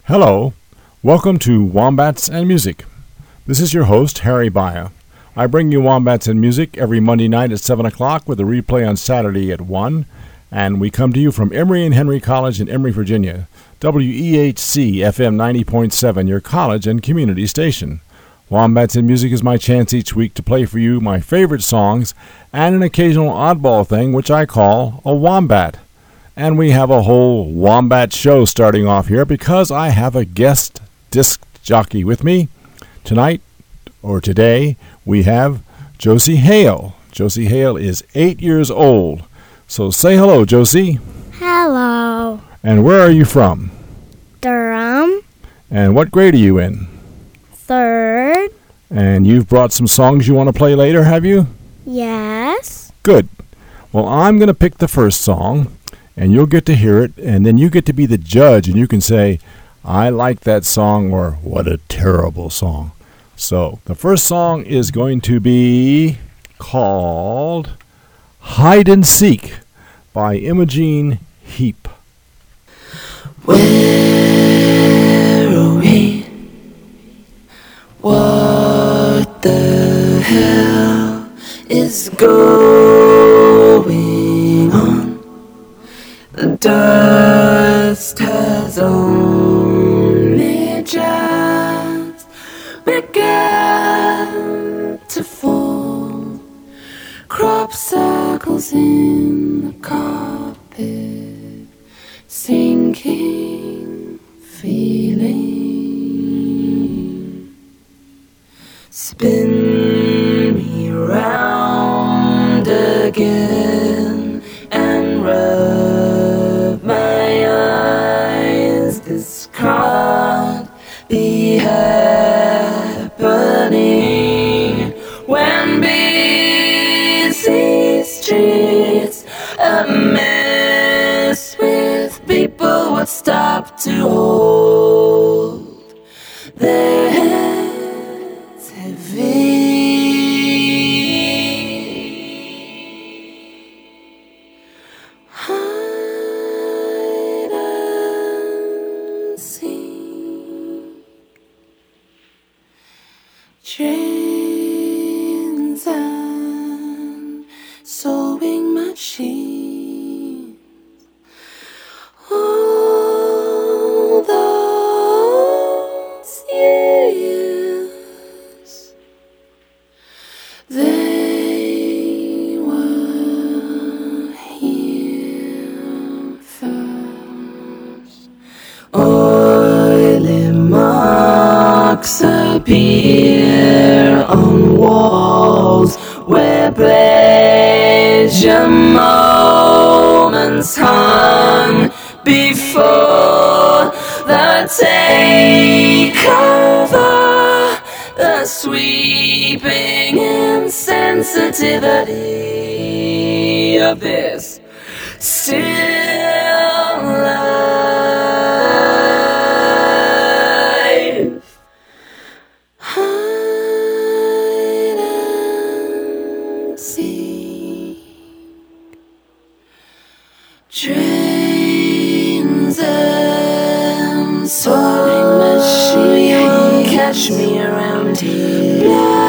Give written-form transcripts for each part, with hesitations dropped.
Hello, welcome to Wombats and Music. This is your host, Harry Baya. I bring you Wombats and Music every Monday night at 7 o'clock with a replay on Saturday at 1. And we come to you from Emory and Henry College in Emory, Virginia. WEHC FM 90.7, your college and community station. Wombats and Music is my chance each week to play for you my favorite songs and an occasional oddball thing which I call a wombat. And we have a whole wombat show starting off here because I have a guest disc jockey with me. Tonight, or today, we have Josie Hale. Josie Hale is 8 years old. So say hello, Josie. Hello. And where are you from? Durham. And what grade are you in? Third. And you've brought some songs you want to play later, have you? Yes. Good. Well, I'm going to pick the first song, and you'll get to hear it, and then you get to be the judge, and you can say, I like that song, or what a terrible song. So, the first song is going to be called Hide and Seek by Imogene Heap. Where are we? What the hell is going on? The dust has only just begun to fall. Crop circles in the carpet, sinking feeling. Spin me round again and rub my eyes. This can't be happening when busy streets a mess with people would stop to hold their heads heavy. Hide and seek, trains and sewing machines. All those years, they were here first. Oily marks appear on walls where pleasure moments hung before the takeover, the sweeping insensitivity of this still life. Hide and seek, trains and soaring machines catch me around here.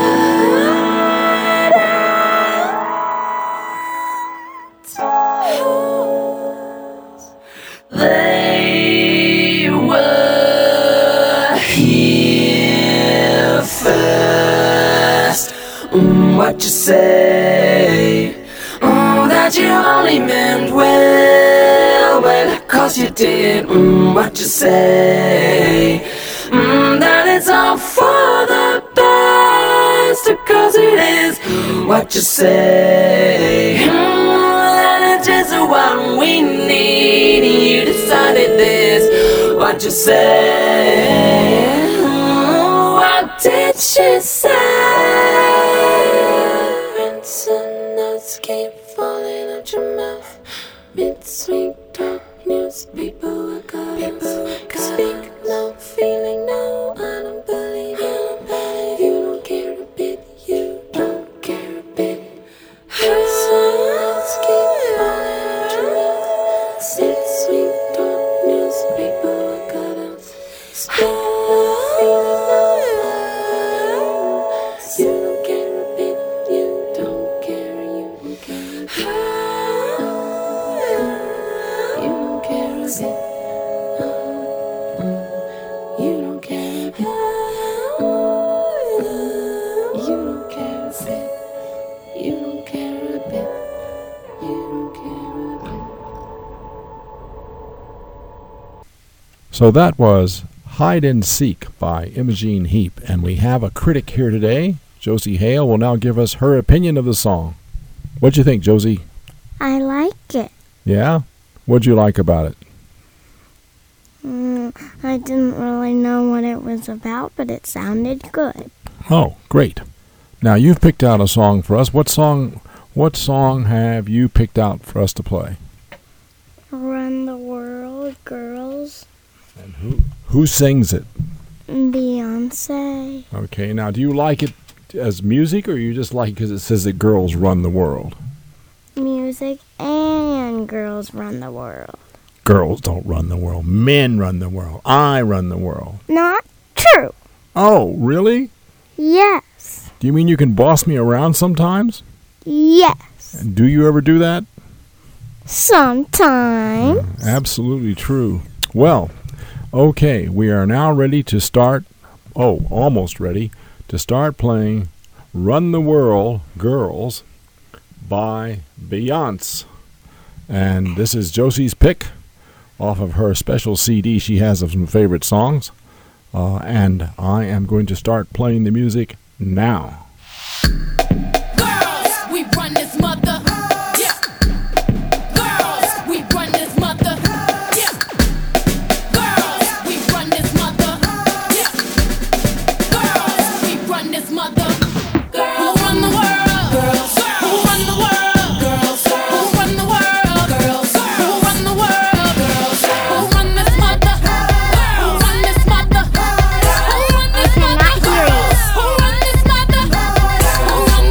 They were here first. What you say? That you only meant well, well, 'cause you did. What you say? That it's all for the best, 'cause it is. What you say? That it's just what we need. You decided this. What you say? What did she say? Rinse and nuts keep falling out your mouth. Mid-sweet talk news, people are gods. Speak no feeling, no, I don't believe you. You don't care a bit, you don't care a bit. Rinse and nuts keep falling out your mouth. Mid-sweet talk news, people are gods. So that was Hide and Seek by Imogene Heap, and we have a critic here today. Josie Hale will now give us her opinion of the song. What'd you think, Josie? I like it. Yeah? What'd you like about it? I didn't really know what it was about, but it sounded good. Oh, great. Now you've picked out a song for us. What song have you picked out for us to play? Run the World, Girls. And who sings it? Beyonce. Okay, now do you like it as music, or you just like it because it says that girls run the world? Music and girls run the world. Girls don't run the world. Men run the world. I run the world. Not true. Oh, really? Yes. Do you mean you can boss me around sometimes? Yes. And do you ever do that? Sometimes. Absolutely true. Well, okay, we are now ready to start, almost ready, to start playing Run the World, Girls by Beyonce. And this is Josie's pick off of her special CD she has of some favorite songs. And I am going to start playing the music now. Girls, we run this mother. Yeah. Girls, we run this mother. Yeah. Girls, we run this mother. Yeah. Girls, we run this mother. Girls, who run the world? Girls, who run the world? Girls, who run the world? Girls, who run the world? Girls, who run this mother? Who run this mother? Who run this mother? I cannot hear you. Who run this mother? Who run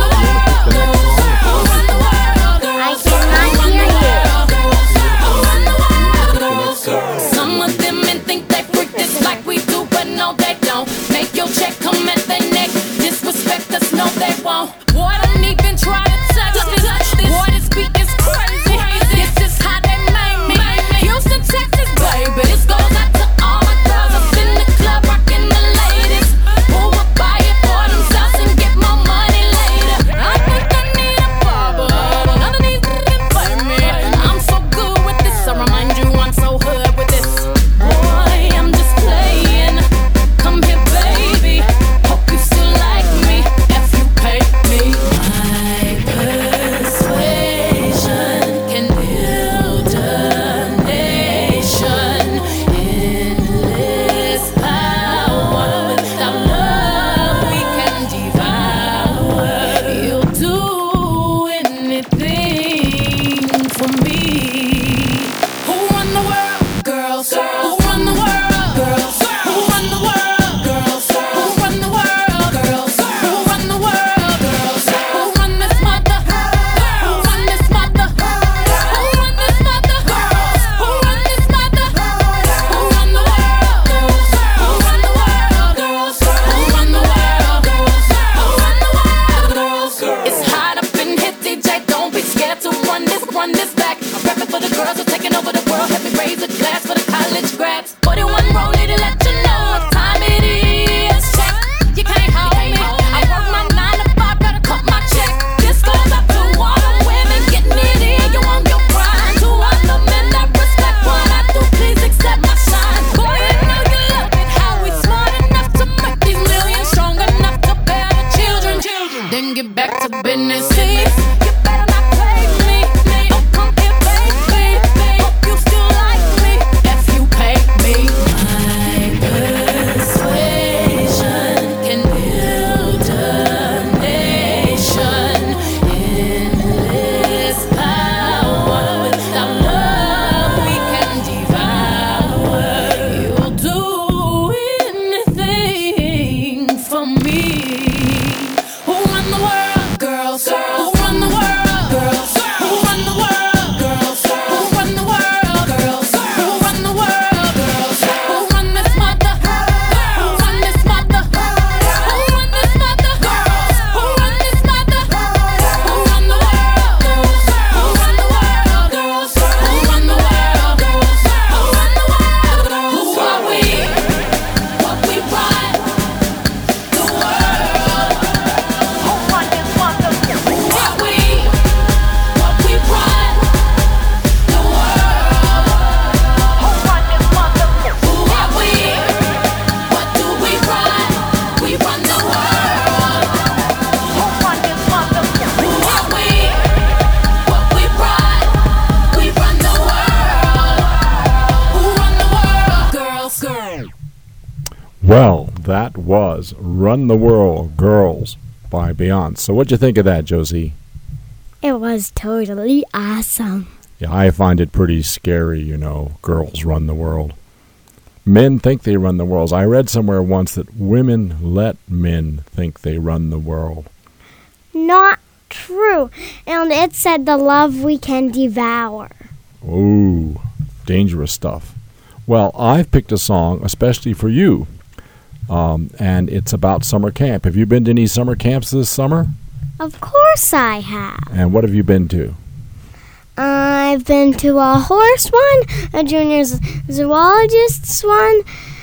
Well, that was Run the World, Girls by Beyonce. So what'd you think of that, Josie? It was totally awesome. Yeah, I find it pretty scary, girls run the world. Men think they run the world. I read somewhere once that women let men think they run the world. Not true. And it said the love we can devour. Ooh, dangerous stuff. Well, I've picked a song especially for you, and it's about summer camp. Have you been to any summer camps this summer? Of course I have. And what have you been to? I've been to a horse one, a junior zoologist's one,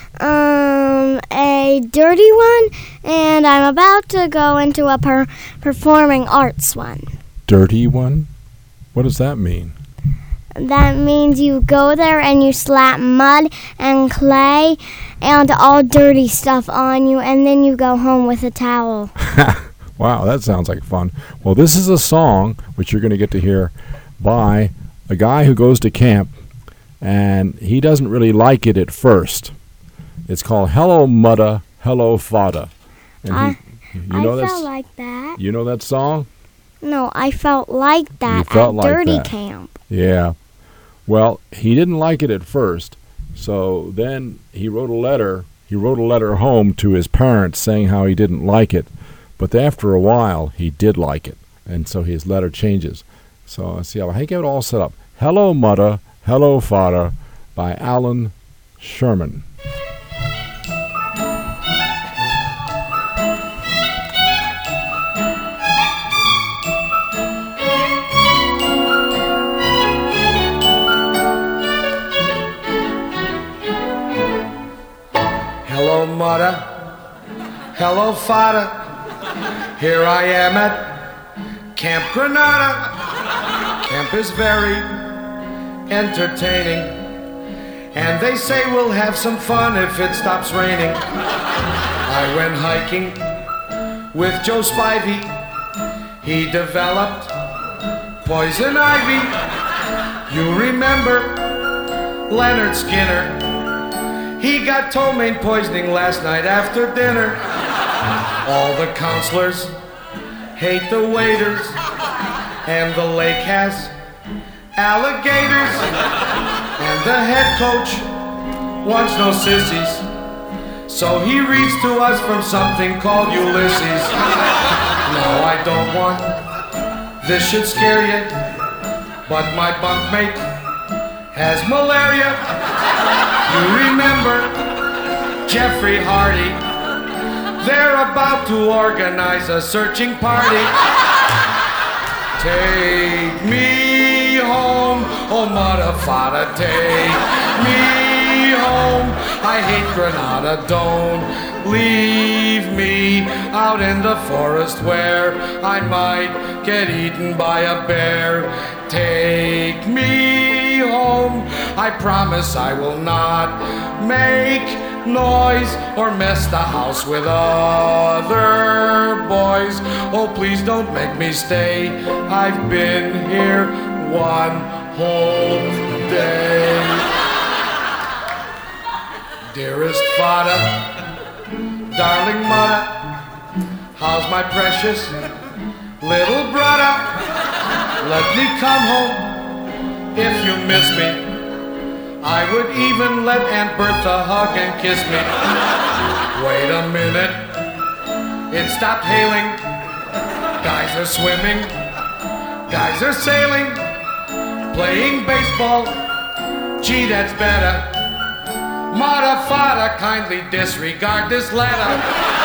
a dirty one, and I'm about to go into a performing arts one. Dirty one? What does that mean? That means you go there and you slap mud and clay and all dirty stuff on you, and then you go home with a towel. Wow, that sounds like fun. Well, this is a song, which you're going to get to hear, by a guy who goes to camp, and he doesn't really like it at first. It's called Hello Mudda, Hello Fada. And I that felt like that. You know that song? No, I felt like that felt at like Dirty that. Camp. Yeah. Well, he didn't like it at first, so then he wrote a letter. He wrote a letter home to his parents saying how he didn't like it, but after a while he did like it, and so his letter changes. So let's see, I get it all set up. Hello Mudda, Hello Fada by Alan Sherman. Hello, Mudda. Hello, Fada. Here I am at Camp Granada. Camp is very entertaining, and they say we'll have some fun if it stops raining. I went hiking with Joe Spivey. He developed poison ivy. You remember Leonard Skinner? He got ptomaine poisoning last night after dinner. All the counselors hate the waiters, and the lake has alligators, and the head coach wants no sissies, so he reads to us from something called Ulysses. No, I don't want, this should scare you, but my bunkmate has malaria. You remember Jeffrey Hardy? They're about to organize a searching party. Take me home, oh Mudda Fada, take me home. I hate Granada, don't leave me out in the forest where I might get eaten by a bear. Take me home, I promise I will not make noise or mess the house with other boys. Oh, please don't make me stay. I've been here one whole day. Dearest Fada, darling Mudda, how's my precious little brother? Let me come home if you miss me. I would even let Aunt Bertha hug and kiss me. Wait a minute, it stopped hailing. Guys are swimming, guys are sailing, playing baseball. Gee, that's better. Mudda Fada, kindly disregard this letter.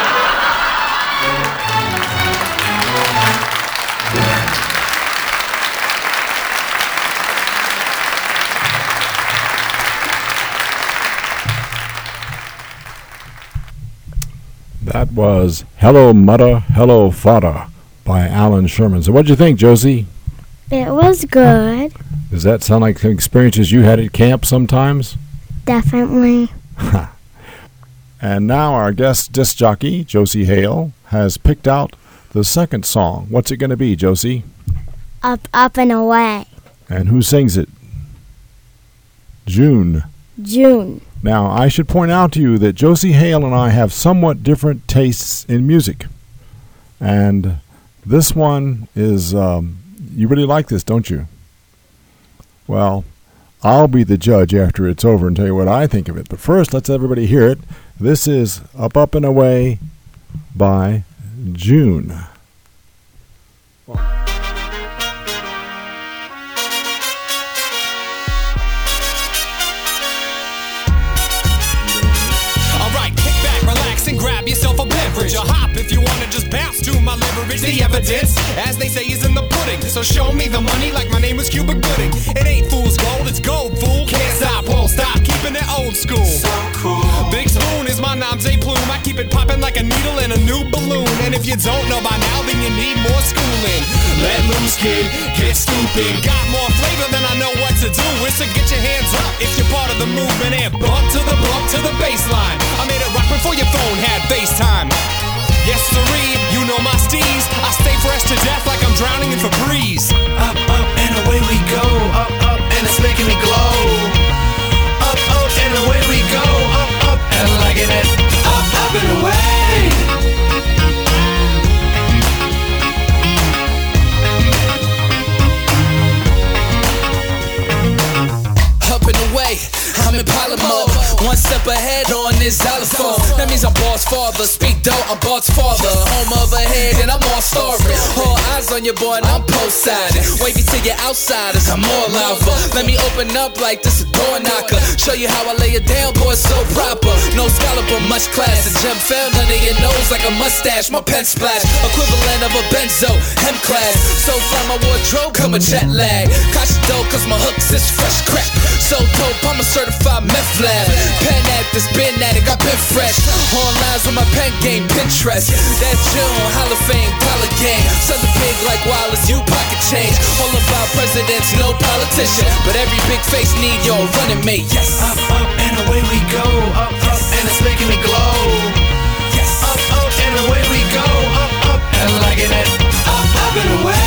That was Hello Mudda, Hello Fada by Alan Sherman. So what'd you think, Josie? It was good. Does that sound like experiences you had at camp sometimes? Definitely. And now our guest disc jockey, Josie Hale, has picked out the second song. What's it going to be, Josie? Up, up, and away. And who sings it? June. June. Now, I should point out to you that Josie Hale and I have somewhat different tastes in music. And this one is, you really like this, don't you? Well, I'll be the judge after it's over and tell you what I think of it. But first, let's everybody hear it. This is Up, Up, and Away by June. Grab yourself a beverage or hop if you wanna just bounce to my leverage. The evidence, as they say, is in the pudding. So show me the money like my name was Cuba Gooding. It ain't fool's gold, it's gold, fool. Can't stop, won't stop, keeping it old school. So cool. Big Spoon is my nom de plume. I keep it popping like a needle in a new balloon. And if you don't know by now, then you need more schooling. Let loose, kid, get stupid. Got more flavor than I know what to do with. So get your hands up if you're part of the movement and bump to the baseline. I made it rock before your phone had FaceTime. Yes, sirree, you know my steez. I stay fresh to death like I'm drowning in Febreze. Up, up, and away we go. Up, up, and it's making me glow. Up, up, and away we go. Up, up, and liking it. Up, up, and away. Up and away, I'm in pilot mode. One step ahead on this xylophone. That means I'm boss father. Speak though, I'm boss father. Home of a head and I'm all starring. All eyes on your boy and I'm post-sided. Wavy to your outsiders, I'm all lava. Let me open up like this a door knocker. Show you how I lay it down, boy, so proper. No scholar but much class. A gem found under your nose like a mustache. My pen splash, equivalent of a benzo, hem class. So far my wardrobe, come a jet lag. Cash dough cause my hooks is fresh crack. So dope, I'm a certified meth lab. Pen actors, been at it, got been fresh. On lines with my pen game, Pinterest. That's June, Hall of Fame, dollar game. Something big like Wallace, you pocket change. All about presidents, no politician. But every big face need your running mate, yes. Up, up, and away we go. Up, up, and it's making me glow. Yes. Up, up, and away we go. Up, up, and liking it. Up, up, and away.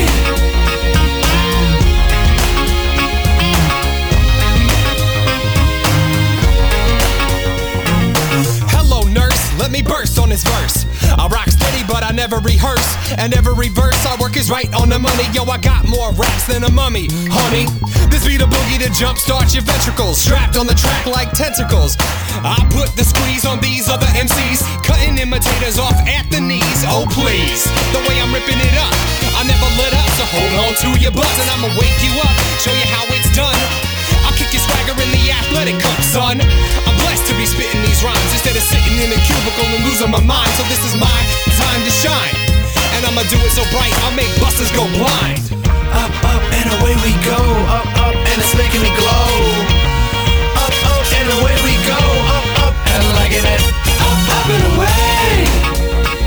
Let me burst on this verse. I rock steady, but I never rehearse. And every verse I work is right on the money. Yo, I got more raps than a mummy, honey. This be the boogie to jumpstart your ventricles. Strapped on the track like tentacles. I put the squeeze on these other MCs. Cutting imitators off at the knees. Oh, please. The way I'm ripping it up, I never let up. So hold on to your butts and I'ma wake you up. Show you how it's done. I'll kick your swagger in the athletic cup, son. I'm blessed to be spitting these rhymes instead of sitting in a cubicle and losing my mind. So this is my time to shine, and I'ma do it so bright I'll make busters go blind. Up, up, and away we go. Up, up, and it's making me glow. Up, up, and away we go. Up, up, and liking it. Up, up, and away.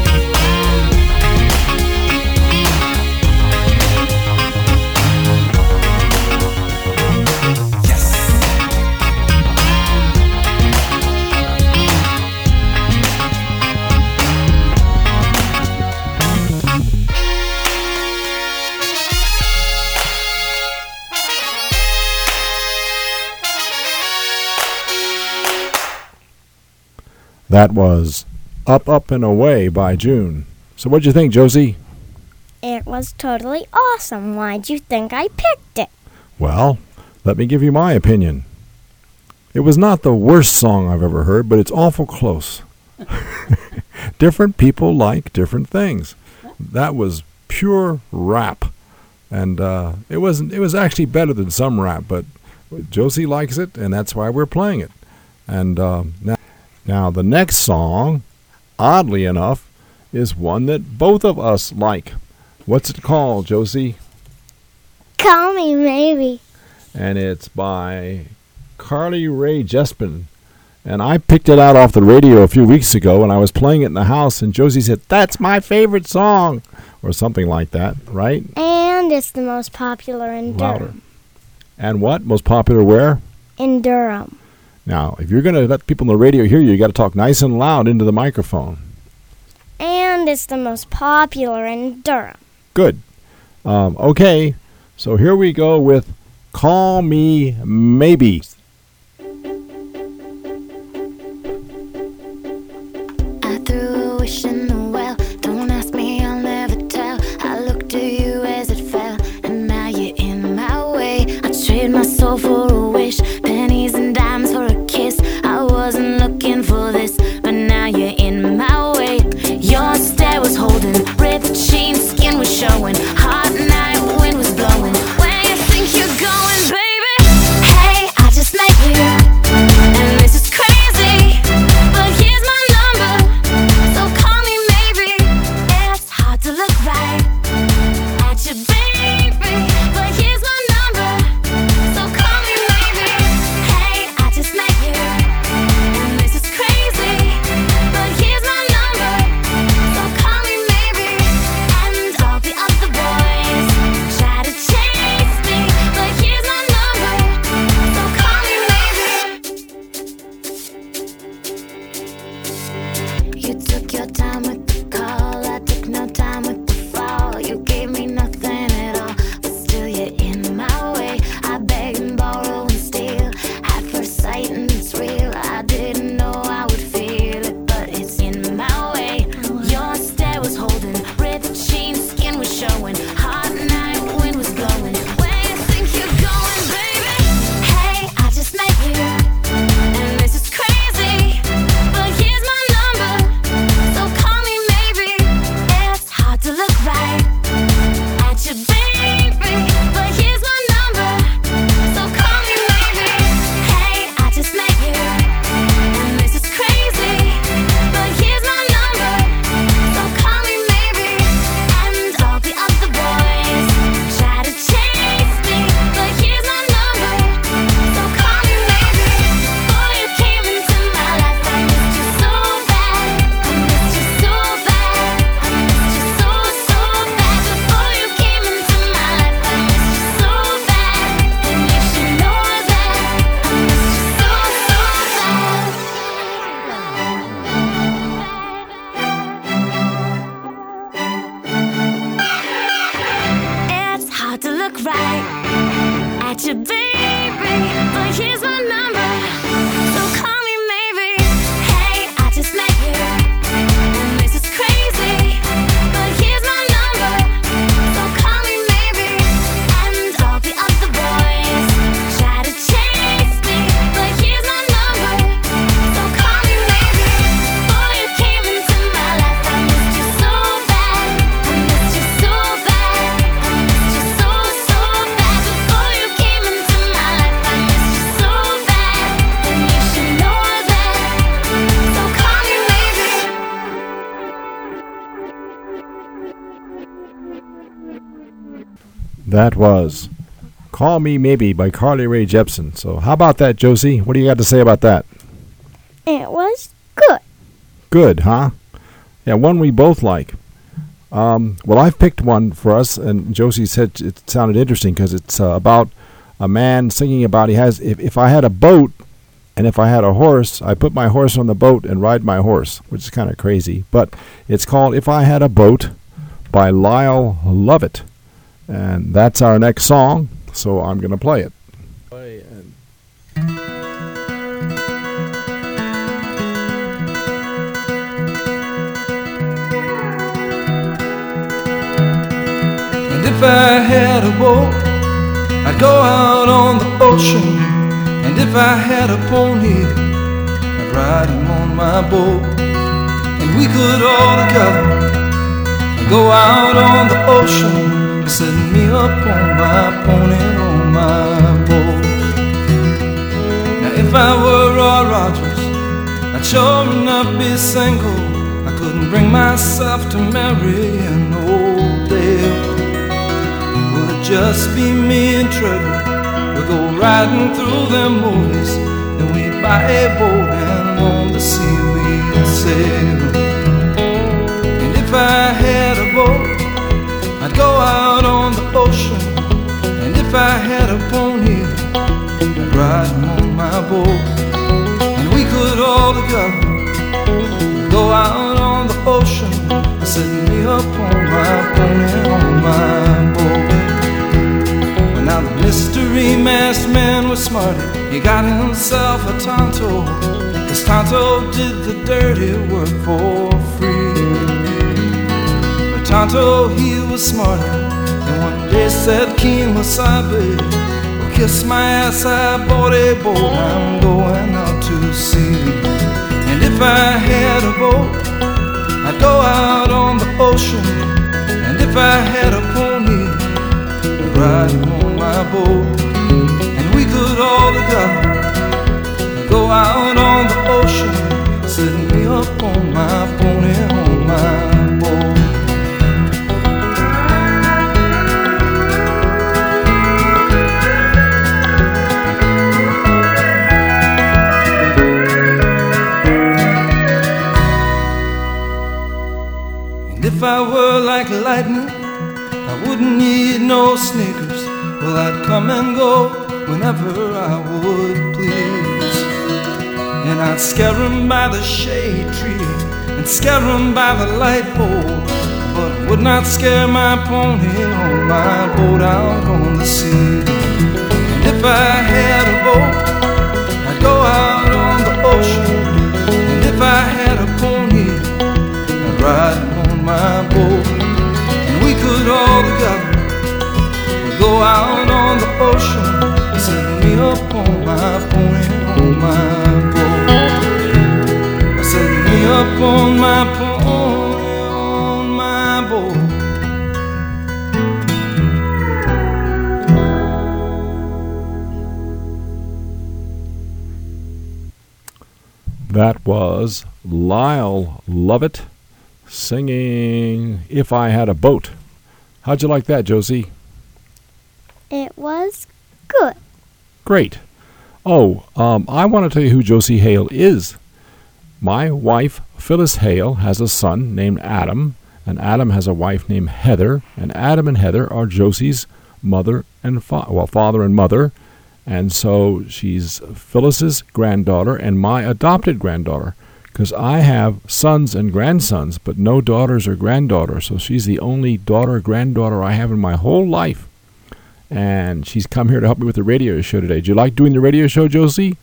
That was Up, Up, and Away by June. So what'd you think, Josie? It was totally awesome. Why'd you think I picked it? Well, let me give you my opinion. It was not the worst song I've ever heard, but it's awful close. Different people like different things. That was pure rap. And it was actually better than some rap, but Josie likes it, and that's why we're playing it. And now the next song, oddly enough, is one that both of us like. What's it called, Josie? Call Me Maybe. And it's by Carly Rae Jepsen. And I picked it out off the radio a few weeks ago, and I was playing it in the house, and Josie said, "That's my favorite song," or something like that, right? And it's the most popular in Louder. Durham. And what? Most popular where? In Durham. Now, if you're going to let people on the radio hear you got to talk nice and loud into the microphone. And it's the most popular in Durham. Good. Okay, so here we go with Call Me Maybe. fish in the well. Don't ask me, I'll never tell. I looked at you as it fell, and now you're in my way. I trade my soul for a wish, pennies and dimes for a kiss. I wasn't looking for this, but now you're in my way. Your stare was holding, ripped jeans, skin was showing. Hot night, wind was blowing. Where you think you're going, baby? Hey, I just met you, and this is crazy, but here's my number, so call me maybe. It's hard to look right at you, baby, but here's my number, so call me maybe. Hey, I just met you, and this is crazy, but here's my number, so call me maybe. And all the other boys try to chase me, but here's my number, so call me maybe. You took your time with the call, I took no time with the fall. You gave me nothing at all, but still you're in my way. I beg and borrow and steal at first sight, and it's real. I didn't know I would feel it, but it's in my way. Your stare was holding, ripped jeans, skin was showing. Hot night, wind was blowing. Where you think you're going, baby? Hey, I just met you, and this is crazy, but here's my number, so call me maybe. It's hard to look right at you, baby, but here's my number, so call me maybe. Hey, I just met you, and this is crazy, but here's my number, so call me maybe. And all the other boys try to chase me, but here's my number, so call me maybe. Boy, you came into my life, I missed you so bad, I missed you so bad, I missed you so, so bad. Before you came into my life, I missed you so bad, and you should know that I missed you so, so bad. It's hard to look right at you, baby, but here's my number, so call me maybe. Hey, I just met you, and this is crazy, but here's my number, so call me maybe. And all the other boys try to chase me, but here's my number, so call me maybe. Boy, you came into my life, I missed you so bad, I missed you so bad, I missed you so, so bad. Before you came into my life, I missed you so bad, and you should know that, so call me maybe. That was Call Me Maybe by Carly Rae Jepsen. So how about that, Josie? What do you got to say about that? It was good. Good, huh? Yeah, one we both like. Well, I've picked one for us, and Josie said it sounded interesting because it's about a man singing about if I had a boat and if I had a horse, I put my horse on the boat and ride my horse, which is kind of crazy. But it's called If I Had a Boat by Lyle Lovett. And that's our next song, so I'm going to play it. And if I had a boat, I'd go out on the ocean. And if I had a pony, I'd ride him on my boat. And we could all together go out on the ocean, set me up on my pony, on my boat. Now if I were Roy Rogers, I'd sure enough be single. I couldn't bring myself to marry an old dame. Will it just be me and Trevor? We'll go riding through them movies, then we'd buy a boat and on the sea we'd sail. And if I had a boat, I'd go out on the ocean. And if I had a pony, I'd ride him on my boat. And we could all together go out on the ocean, set me up on my pony, on my boat. Well, now the mystery masked man was smart. He got himself a Tonto, 'cause Tonto did the dirty work for free. Tonto, he was smarter, and one day said, King Wasabi, kiss my ass, I bought a boat, I'm going out to sea. And if I had a boat, I'd go out on the ocean. And if I had a pony, I'd ride him on my boat. And we could all together go out on the ocean, setting me up on my pony, on my boat. If I were like lightning, I wouldn't need no sneakers. Well, I'd come and go whenever I would please. And I'd scare 'em by the shade tree and scare 'em by the light pole, but would not scare my pony on my boat out on the sea. And if I had a boat, I'd go out on the ocean. And if I had a pony, I'd ride my boat, and we could all together go out on the ocean, set me up on my pony, on my boat. Set me up on my pony, on my boat. That was Lyle Lovett singing If I Had a Boat. How'd you like that, Josie? It was good. Great. Oh, I want to tell you who Josie Hale is. My wife, Phyllis Hale, has a son named Adam, and Adam has a wife named Heather, and Adam and Heather are Josie's mother and father and mother, and so she's Phyllis's granddaughter and my adopted granddaughter, because I have sons and grandsons, but no daughters or granddaughters, so she's the only daughter-granddaughter I have in my whole life. And she's come here to help me with the radio show today. Do you like doing the radio show, Josie?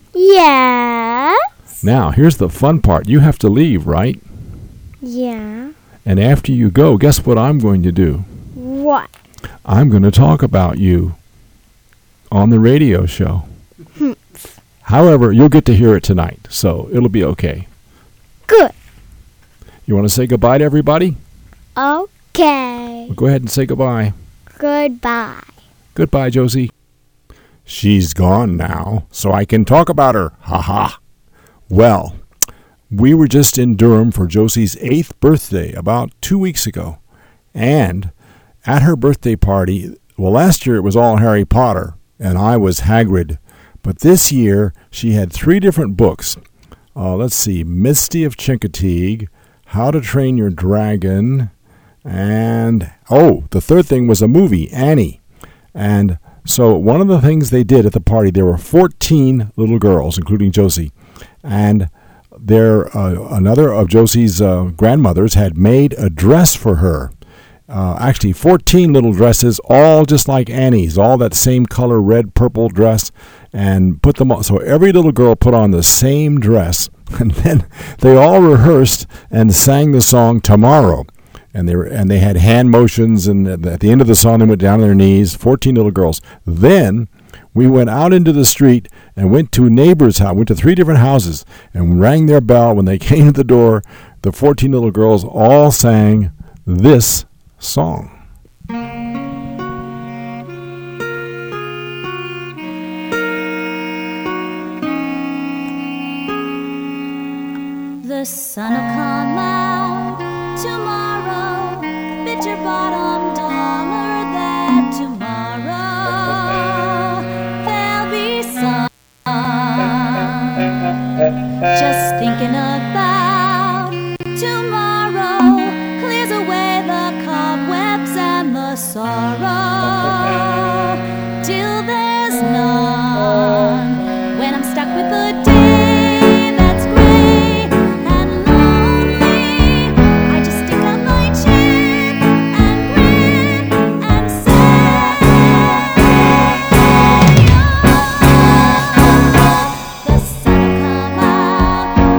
Yes. Now, here's the fun part. You have to leave, right? Yeah. And after you go, guess what I'm going to do? What? I'm going to talk about you on the radio show. However, you'll get to hear it tonight, so it'll be okay. Good. You want to say goodbye to everybody? Okay. Well, go ahead and say goodbye. Goodbye. Goodbye, Josie. She's gone now, so I can talk about her. Ha ha. Well, we were just in Durham for Josie's 8th birthday about 2 weeks ago. And at her birthday party, well, last year it was all Harry Potter, and I was Hagrid. But this year, she had 3 different books. Let's see, Misty of Chincoteague, How to Train Your Dragon, and, the third thing was a movie, Annie. And so one of the things they did at the party, there were 14 little girls, including Josie. And another of Josie's grandmothers had made a dress for her. Actually, 14 little dresses, all just like Annie's, all that same color, red, purple dress, and put them on. So every little girl put on the same dress, and then they all rehearsed and sang the song Tomorrow. And they had hand motions, and at the end of the song, they went down on their knees, 14 little girls. Then we went out into the street and went to neighbors' house, went to 3 different houses, and rang their bell. When they came to the door, the 14 little girls all sang this song. The sun'll come out tomorrow. Bet your bottom dollar that tomorrow there'll be sun. Just thinking about tomorrow clears away the cobwebs and the sorrow till there's none. When I'm stuck with the day that's gray and lonely, I just stick out my chin and grin and say, the sun'll come out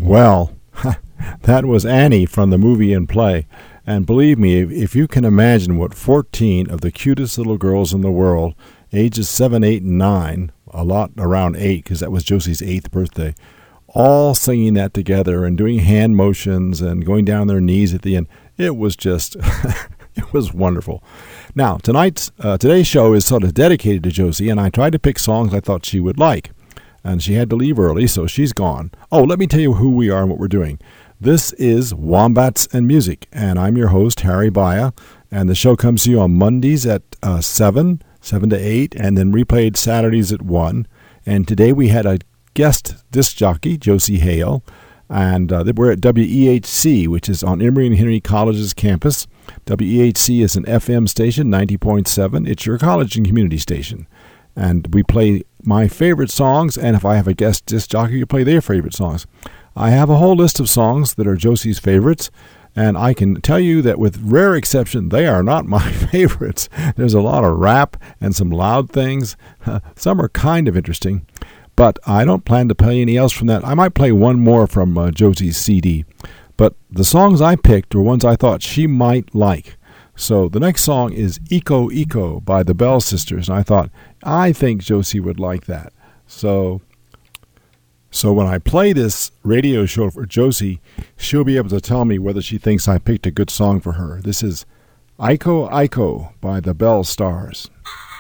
Well, that was Annie from the movie and play. And believe me, if you can imagine what 14 of the cutest little girls in the world, ages 7, 8, and 9, a lot around 8 because that was Josie's 8th birthday, all singing that together and doing hand motions and going down their knees at the end. It was just, it was wonderful. Now, today's show is sort of dedicated to Josie, and I tried to pick songs I thought she would like. And she had to leave early, so she's gone. Oh, let me tell you who we are and what we're doing. This is Wombats and Music, and I'm your host, Harry Baya, and the show comes to you on Mondays at 7 to 8, and then replayed Saturdays at 1. And today we had a guest disc jockey, Josie Hale, and we're at WEHC, which is on Emory and Henry College's campus. WEHC is an FM station, 90.7. It's your college and community station. And we play my favorite songs, and if I have a guest disc jockey, you play their favorite songs. I have a whole list of songs that are Josie's favorites, and I can tell you that with rare exception, they are not my favorites. There's a lot of rap and some loud things. Some are kind of interesting, but I don't plan to play any else from that. I might play one more from Josie's CD, but the songs I picked were ones I thought she might like. So the next song is Eco Eco by the Bell Sisters, and I think Josie would like that. So when I play this radio show for Josie, she'll be able to tell me whether she thinks I picked a good song for her. This is Iko Iko by the Bell Stars.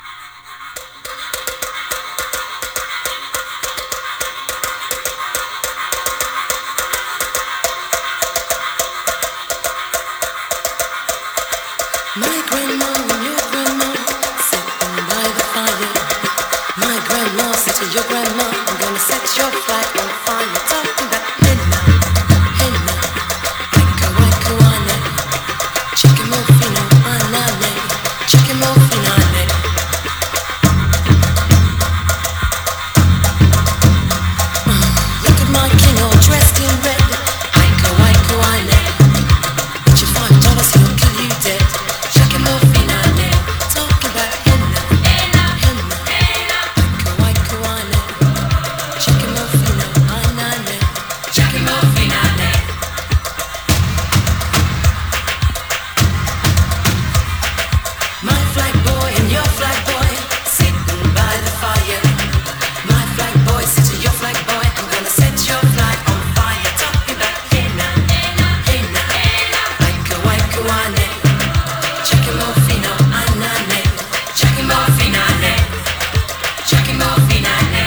My grandma and your grandma sitting by the fire. My grandma said to your grandma, I'm gonna set your flag on fire. Talking about henna, henna, Iko Iko ane, chicken mofino anane, chicken mofino ane. Look at my king all dressed in red. Iko Iko ane, with your $5 he'll kill you dead. Chicken mofino ane, talking about henna, henna, henna, Iko Iko ane, chicken mofino anane, chicken mofino ane. My flag boy and your flag boy sitting by the fire. My flag boy said to your flag boy, I'm gonna set your flag on fire. Talking about henna, henna, henna, Iko Iko ane, chicken mofino anane, chicken mofino ane, chicken mofino ane.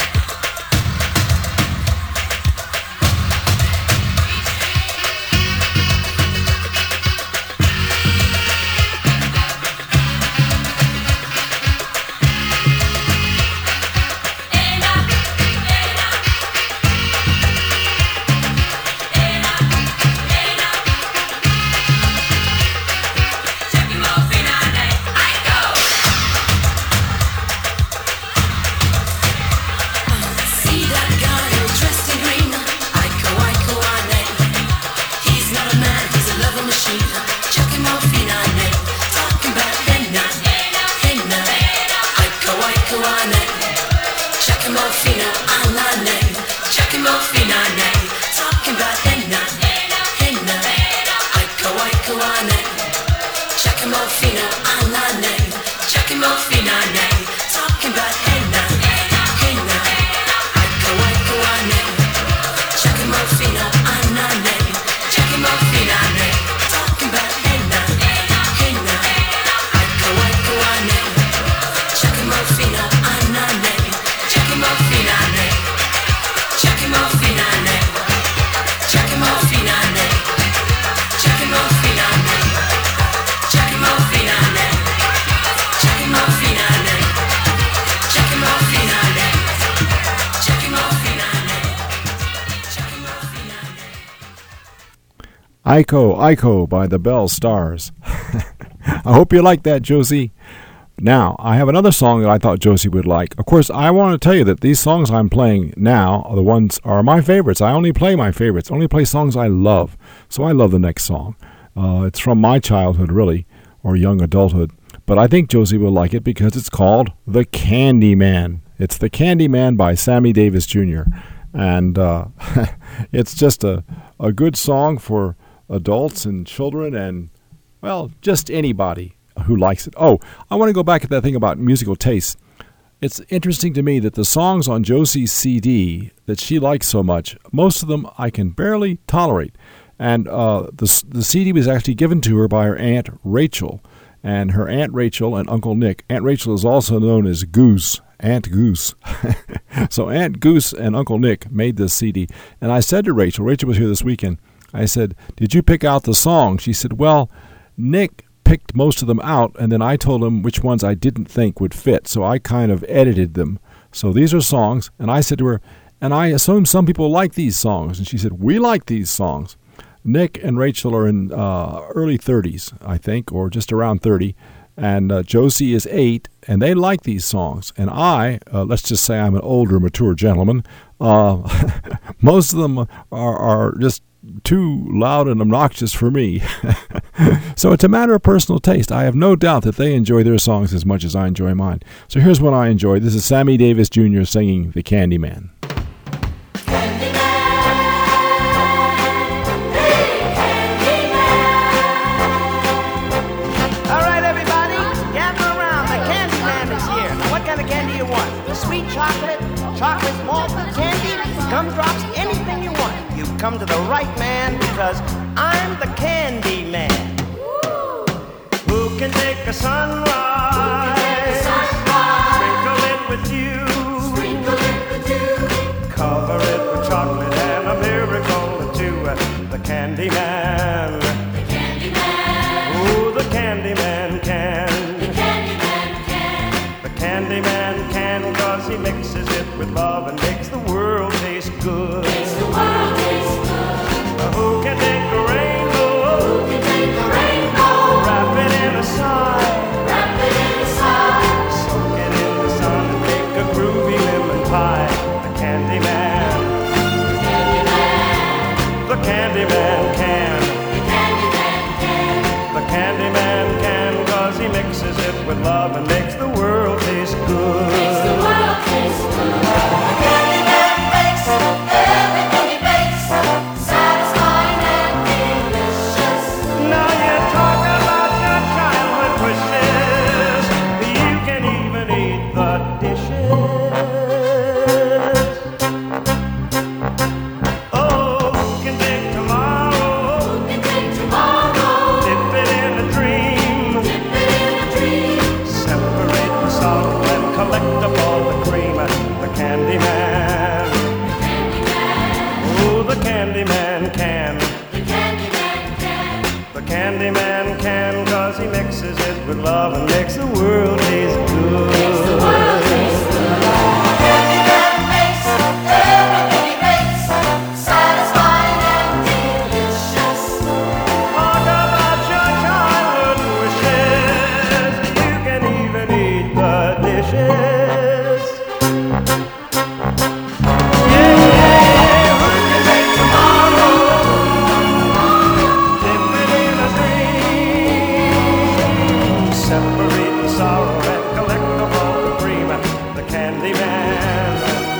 See that guy all dressed in green? Iko Iko ane. He's not a man, he's a lover machine. Chicken mofino ane, talking about henna, henna, Iko Iko ane. Chicken mofino anane, chicken mofino ane, talking about henna, henna, Iko Iko ane. Chicken mofino anane, chicken mofino ane, talking about henna, henna, Iko Iko ane. Chicken mofino anane, chicken mofino ane, talking about henna, henna, Iko Iko ane. Chicken mofino anane, chicken mofino ane, chicken mofino ane, chicken mofino ane, chicken mofino ane, chicken mofino ane, chicken mofino ane, chicken mofino ane, chicken mofino ane, chicken mofino ane. Iko Iko by the Bell Stars. I hope you like that, Josie. Now, I have another song that I thought Josie would like. Of course, I want to tell you that these songs I'm playing now are the ones are my favorites. I only play my favorites, only play songs I love. So I love the next song. It's from my childhood, really, or young adulthood. But I think Josie will like it because it's called The Candy Man. It's The Candy Man by Sammy Davis Jr. And it's just a good song for adults and children and, well, just anybody who likes it. Oh, I want to go back to that thing about musical taste. It's interesting to me that the songs on Josie's CD that she likes so much, most of them I can barely tolerate. And the CD was actually given to her by her Aunt Rachel. And her Aunt Rachel and Uncle Nick. Aunt Rachel is also known as Goose. Aunt Goose. So Aunt Goose and Uncle Nick made this CD. And I said to Rachel was here this weekend, I said, did you pick out the songs? She said, well, Nick picked most of them out, and then I told him which ones I didn't think would fit. So I kind of edited them. So these are songs. And I said to her, and I assume some people like these songs. And she said, we like these songs. Nick and Rachel are in early 30s, I think, or just around 30. And Josie is 8, and they like these songs. And I, let's just say I'm an older, mature gentleman, most of them are just too loud and obnoxious for me. So it's a matter of personal taste. I have no doubt that they enjoy their songs as much as I enjoy mine. So here's one I enjoy. This is Sammy Davis Jr. singing The Candyman. All right, everybody, gather around. The Candyman is here. Now, what kind of candy you want? Sweet chocolate, chocolate malted candy, gumdrops, anything you want. You've come to the right man because I'm the Candyman. Who can take a sunrise? Sprinkle it with dew. Cover it with chocolate and a miracle or two. The Candyman. Ooh, the Candyman can. The Candyman can, 'cause he mixes it with love and makes the world taste good. Who can take a rainbow? Wrap it in a sigh. Soak it in the sun and make a groovy lemon pie. The Candyman. The Candyman can. The Candyman can, 'cause he mixes it with love and makes the world taste good. Now you talk about your childhood wishes. You can even eat the dishes. Oh, who can take tomorrow? Dip it in a dream. Separate the salt and collect up all the cream. The Candyman. Oh, the Candyman can. The Candyman can, 'cause he mixes it with love and makes the world taste good. Talk about your childhood wishes. You can even eat the dishes. Yeah, who can make tomorrow? Dip it in a dream. Separate the sorrow and collect up all the cream. The Candyman.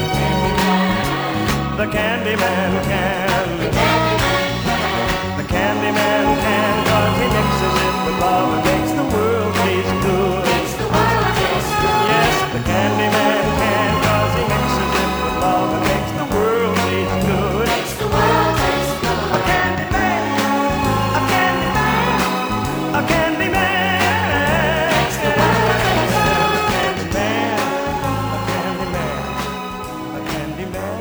The Candyman can. The Candyman can, 'cause he mixes it with love and makes the world taste good. Yes, the Candyman can, 'cause he mixes it with love and makes the world taste good. A Candyman, a Candyman, a Candyman. A Candyman, a Candyman,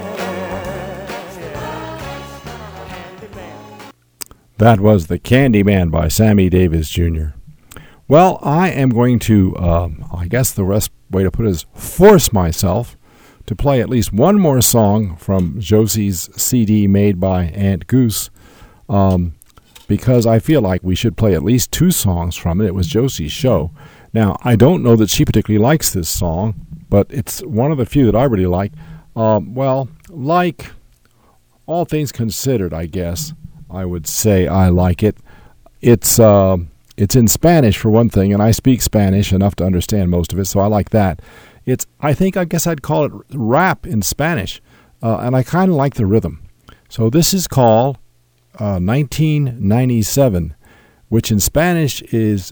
That was The Candyman by Sammy Davis Jr. Well, I am going to, I guess the best way to put it is force myself to play at least one more song from Josie's CD made by Aunt Goose, because I feel like we should play at least 2 songs from it. It was Josie's show. Now, I don't know that she particularly likes this song, but it's one of the few that I really like. Well, like all things considered, I guess I would say I like it. It's in Spanish for one thing, and I speak Spanish enough to understand most of it, so I like that. I guess I'd call it rap in Spanish. and I kind of like the rhythm. So this is called 1997, which in Spanish is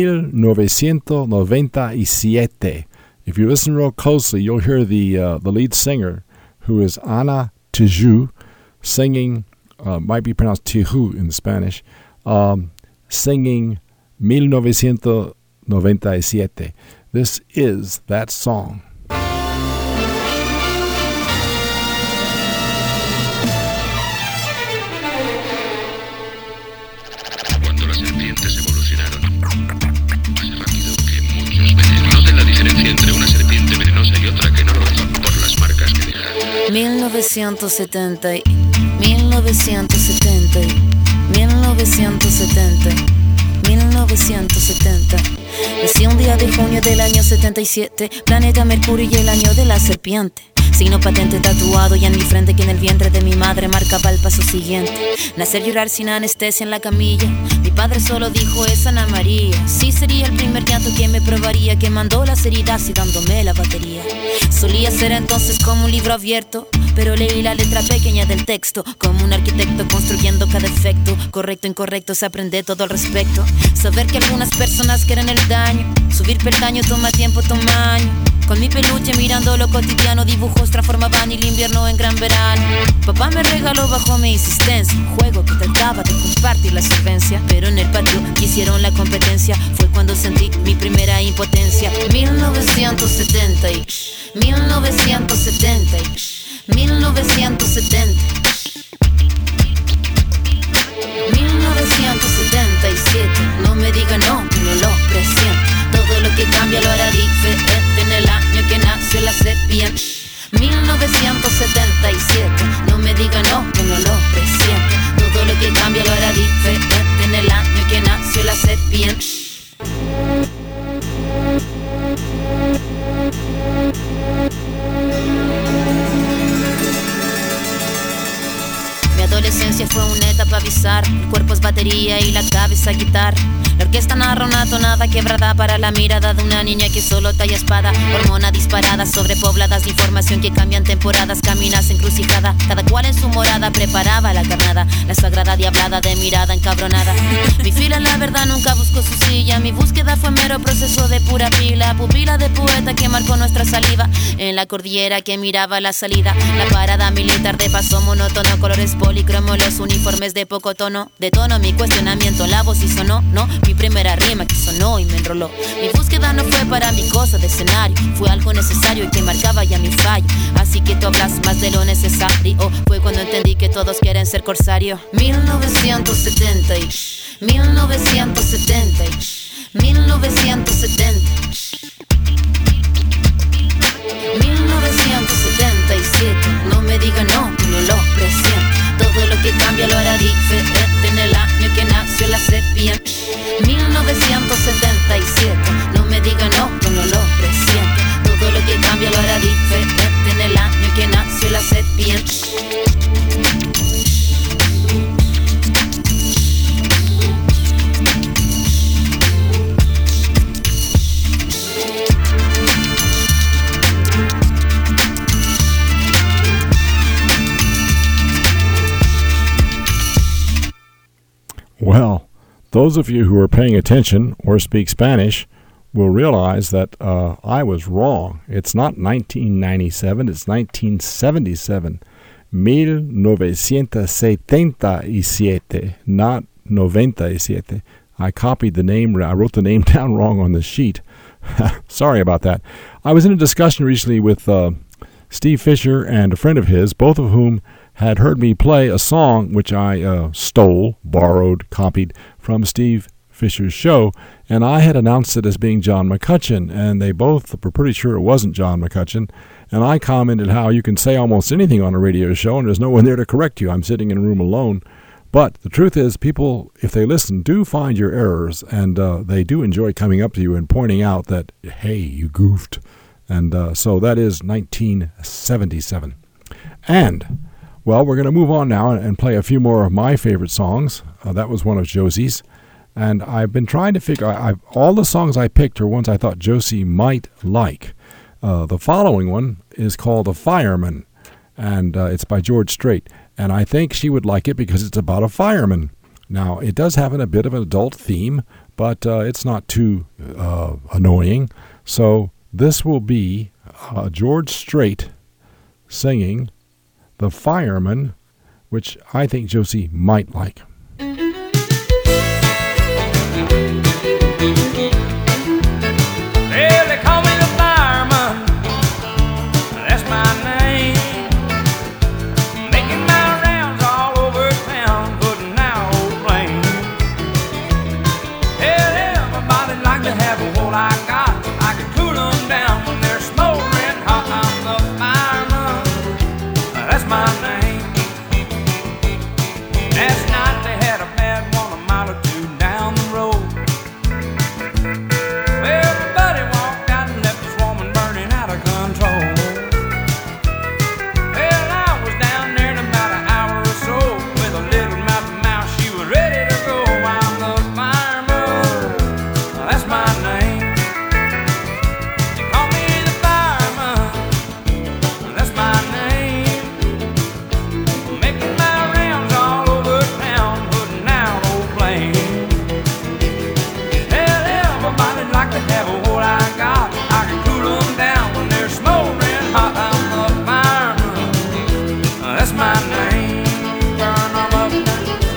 1997. If you listen real closely, you'll hear the lead singer, who is Ana Tijoux, singing, might be pronounced Tijoux in Spanish, singing 1997. This is that song. Cuando las serpientes evolucionaron más rápido que muchos venenos. Noten la diferencia entre una serpiente venenosa y otra que no lo es por las marcas que deja. 1970, 1970, 1970, 1970. Nací un día de junio del año 77, planeta Mercurio y el año de la serpiente. Signo patente tatuado y en mi frente que en el vientre de mi madre marcaba el paso siguiente. Nacer, llorar sin anestesia en la camilla. Mi padre solo dijo es Ana María. Sí sería el primer llanto que me probaría, que mandó las heridas y dándome la batería. Solía ser entonces como un libro abierto, pero leí la letra pequeña del texto, como un arquitecto construyendo cada efecto. Correcto, incorrecto, se aprende todo al respecto. Saber que algunas personas quieren el daño, subir peldaño toma tiempo, toma año. Con mi peluche mirando lo cotidiano, dibujos transformaban el invierno en gran verano. Papá me regaló bajo mi insistencia un juego que trataba de compartir la solvencia, pero en el patio quisieron la competencia. Fue cuando sentí mi primera impotencia. 1970, 1970, 1970, 1977. No me diga no, que no lo presiento. Todo lo que cambia lo hará diferente en el año que nació la serpiente. 1977. No me diga no, que no lo presiento. Todo lo que cambia lo hará diferente en el año que nació la serpiente. Mi adolescencia fue una etapa bizarra. El cuerpo es batería y la cabeza guitarra. La orquesta narra una tonada quebrada para la mirada de una niña que solo talla espada. Hormona disparada, sobrepobladas de información que cambian temporadas. Caminas encrucijada, cada cual en su morada preparaba la carnada. La sagrada diablada de mirada encabronada. Mi fila la verdad nunca buscó su silla. Mi búsqueda fue mero proceso de pura pila. Pupila de poeta que marcó nuestra saliva. En la cordillera que miraba la salida. La parada militar de paso monótono. Colores policromo, los uniformes de poco tono. De tono mi cuestionamiento, la voz y sonó, no. Mi primera rima que sonó y me enroló. Mi búsqueda no fue para mi cosa de escenario, fue algo necesario y que marcaba ya mi fallo. Así que tú hablas más de lo necesario. Fue cuando entendí que todos quieren ser corsario. 1970, 1970, 1970, 1977. No me diga no, que no lo presiento. Todo lo que cambia lo hará diferente en el año que nació la serpiente. 1977. No me diga no, que no lo presiento. Todo lo que cambia lo hará diferente en el año que nació la serpiente. Well, those of you who are paying attention or speak Spanish will realize that I was wrong. It's not 1997, it's 1977. 1977, not 97. I copied the name, I wrote the name down wrong on the sheet. Sorry about that. I was in a discussion recently with Steve Fisher and a friend of his, both of whom had heard me play a song which I stole, borrowed, copied from Steve Fisher's show, and I had announced it as being John McCutcheon, and they both were pretty sure it wasn't John McCutcheon, and I commented how you can say almost anything on a radio show and there's no one there to correct you. I'm sitting in a room alone. But the truth is, people, if they listen, do find your errors, and they do enjoy coming up to you and pointing out that, hey, you goofed. And so that is 1977. And, well, we're going to move on now and play a few more of my favorite songs. That was one of Josie's. And I've been trying to figure out, all the songs I picked are ones I thought Josie might like. The following one is called The Fireman. and it's by George Strait. And I think she would like it because it's about a fireman. Now, it does have a bit of an adult theme, but it's not too annoying. So this will be George Strait singing The Fireman, which I think Josie might like. Well, they call me the fireman, that's my name. Making my rounds all over town, putting out old flames. Hell, everybody like to have what I got. I can cool them down when they're smoldering hot. I'm the fireman, that's my name. Last night they had a bad one a mile or two down the road. Well, my buddy walked out and left his woman burning out of control. Well, I was down there in about an hour or so with a little mouth to mouth. She was ready to go. I'm the fireman, that's my name. They call me the fireman, that's my name. Making my rounds all over town, putting out old flames. Hell, everybody like to have what I got. I can cool them down when they're smoldering hot. I'm the fireman, that's my name. Burn 'em up now.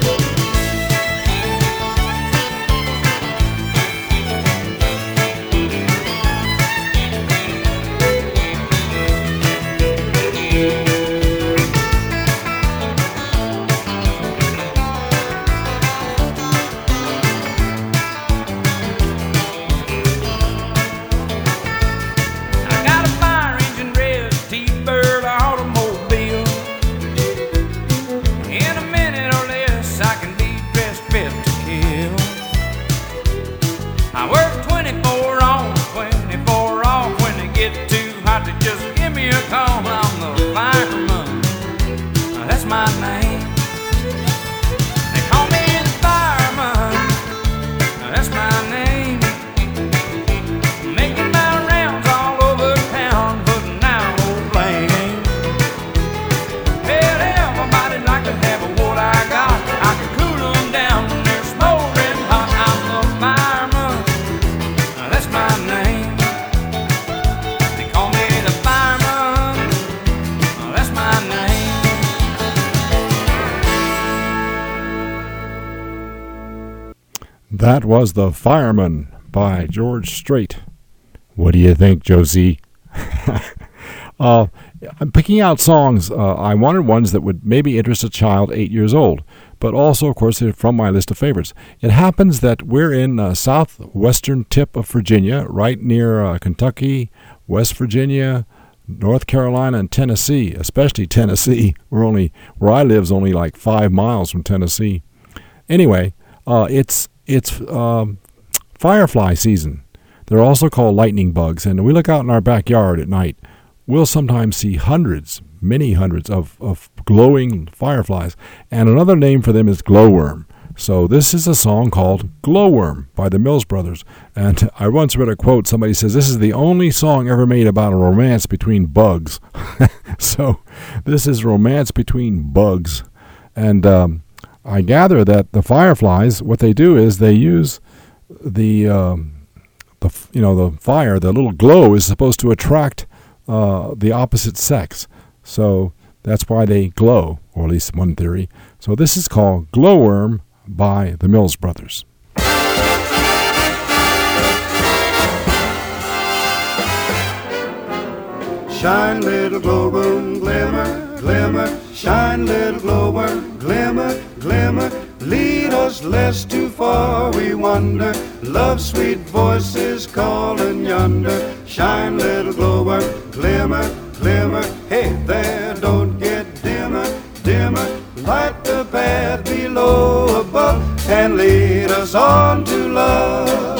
I got a fire engine red T-Bird automobile. In a minute or less, I can be dressed fit to kill. I work 24 on, 24 off. When they get too hot, they just give me a call. I'm the fireman, that's my name. They call me the fireman, that's my name. Making my rounds all over town, putting out old flames. Hell, everybody like to have what I got. I can cool them down when they're smoldering hot. I'm the fireman, that's my name. They call me the fireman, that's my name. That was The Fireman by George Strait. What do you think, Josie? I'm picking out songs. I wanted ones that would maybe interest a child 8 years old, but also, of course, they're from my list of favorites. It happens that we're in southwestern tip of Virginia, right near Kentucky, West Virginia, North Carolina, and Tennessee, especially Tennessee. Where I live is only like 5 miles from Tennessee. Anyway, it's firefly season. They're also called lightning bugs, and we look out in our backyard at night. We'll sometimes see many hundreds of glowing fireflies, and another name for them is glowworm. So this is a song called Glowworm by the Mills Brothers, and I once read a quote. Somebody says this is the only song ever made about a romance between bugs. So this is romance between bugs, and I gather that the fireflies, what they do is they use the fire. The little glow is supposed to attract the opposite sex, so that's why they glow, or at least one theory. So this is called Glowworm by the Mills Brothers. Shine, little glowworm, glimmer, glimmer. Shine, little glowworm, glimmer, glimmer. Lead us lest too far we wander. Love's sweet voices calling yonder. Shine, little glowworm, glimmer, glimmer. Hey there, don't get dimmer, dimmer. Light the path below, above, and lead us on to love.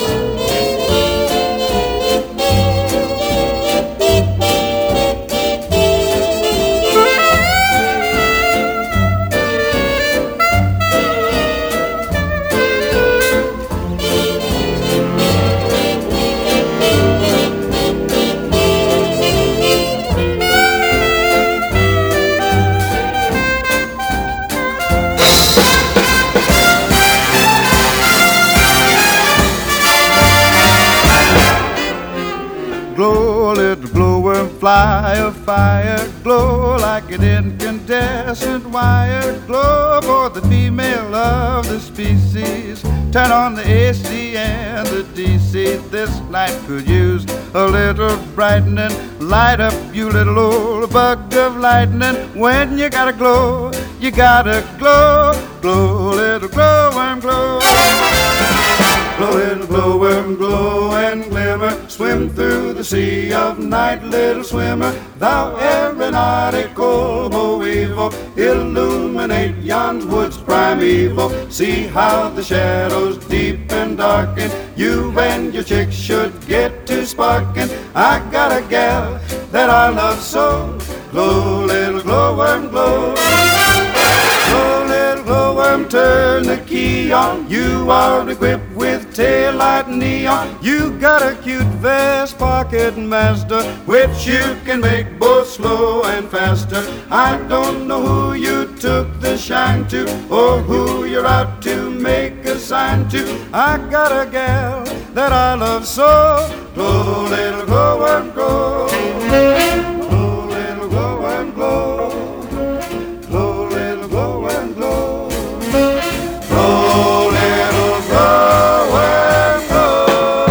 fly of fire, glow like an incandescent wire, glow for the female of the species. Turn on the AC and the DC. This night could use a little brightening. Light up, you little old bug of lightning. When you gotta glow, you gotta glow. Glow, little glowworm, glow. Glow, little glowworm, glow and glimmer. Swim through the sea of night, little swimmer. Thou aeronautical Moevo, illuminate yon woods primeval. See how the shadows deep and darken. You and your chick should get to sparking. I got a gal that I love so. Glow, little glowworm, glow. Glow, little glowworm, turn the key on. You are equipped with tail-light neon. You got a cute vest pocket master, which you can make both slow and faster. I don't know who you took the shine to, or who you're out to make a sign to. I got a gal that I love so. Glow, little glowworm, glow. Glow, little glowworm, glow. Glow, little glowworm, glow. Glow, little glowworm, glow.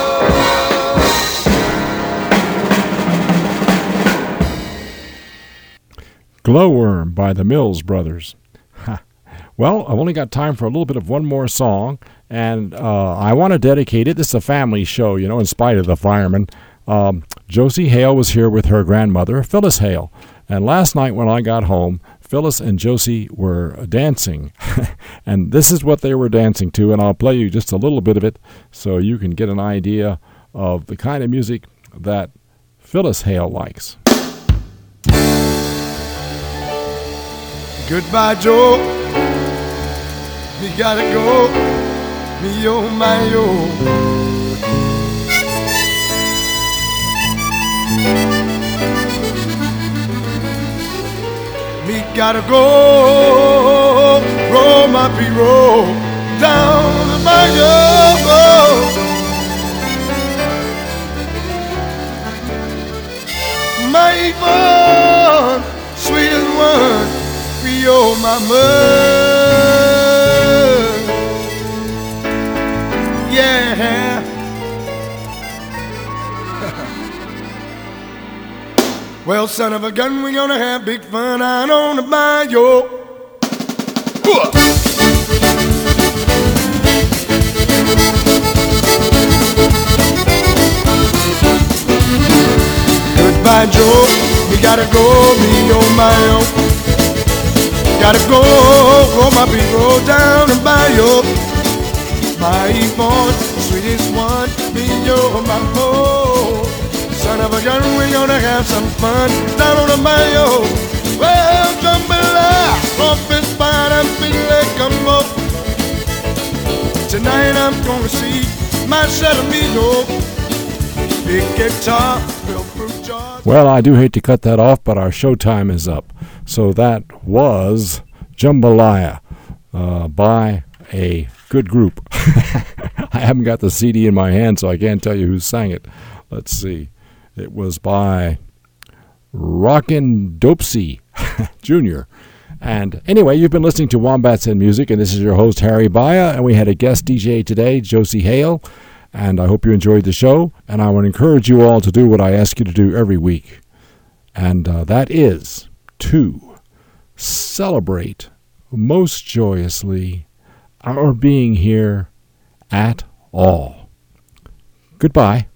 Glowworm by the Mills Brothers. Well, I've only got time for a little bit of one more song, and I want to dedicate it. This is a family show, you know, in spite of the firemen. Josie Hale was here with her grandmother, Phyllis Hale. And last night when I got home, Phyllis and Josie were dancing. And this is what they were dancing to, and I'll play you just a little bit of it so you can get an idea of the kind of music that Phyllis Hale likes. Goodbye, Joe. Me gotta go. Me oh my oh. Me gotta go. Roll my roll down the bayou. My Yvonne, sweetest one. You're my mother, yeah. Well, son of a gun, we gonna have big fun out on the bayou. Goodbye, Joe. We gotta go, me on my own. Gotta go, roll my people down the bayou. My Yvonne, sweetest one, me, you're my hoe. Son of a gun, we're gonna have some fun down on the bayou. Well, jambalaya, trumpet, spider, fiddle, gumbo. Tonight I'm gonna see my set of meatloaf. Big guitar, real fruit jar. Well, I do hate to cut that off, but our show time is up. So that was Jambalaya by a good group. I haven't got the CD in my hand, so I can't tell you who sang it. Let's see. It was by Rockin' Dopsy Jr. And anyway, you've been listening to Wombats and Music, and this is your host, Harry Baya, and we had a guest DJ today, Josie Hale, and I hope you enjoyed the show, and I would encourage you all to do what I ask you to do every week, and that is to celebrate most joyously our being here at all. Goodbye.